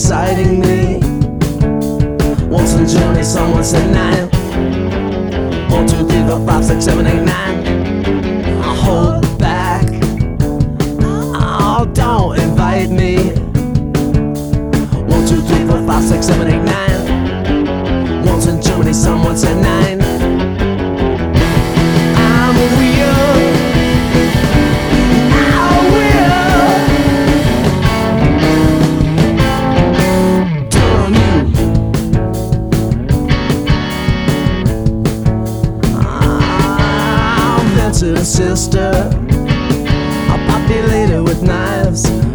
inciting me. Once in Germany, someone said 9. 1, 2, 3, 4, 5, 6, 7, 8, 9. I'll hold back. Oh, don't invite me. 1, 2, 3, 4, 5, 6, 7, 8, 9. Once in Germany, someone said 9. I'm weird. I'm weird. Damn you. I'm Vincent's sister. I'll populate it with knives.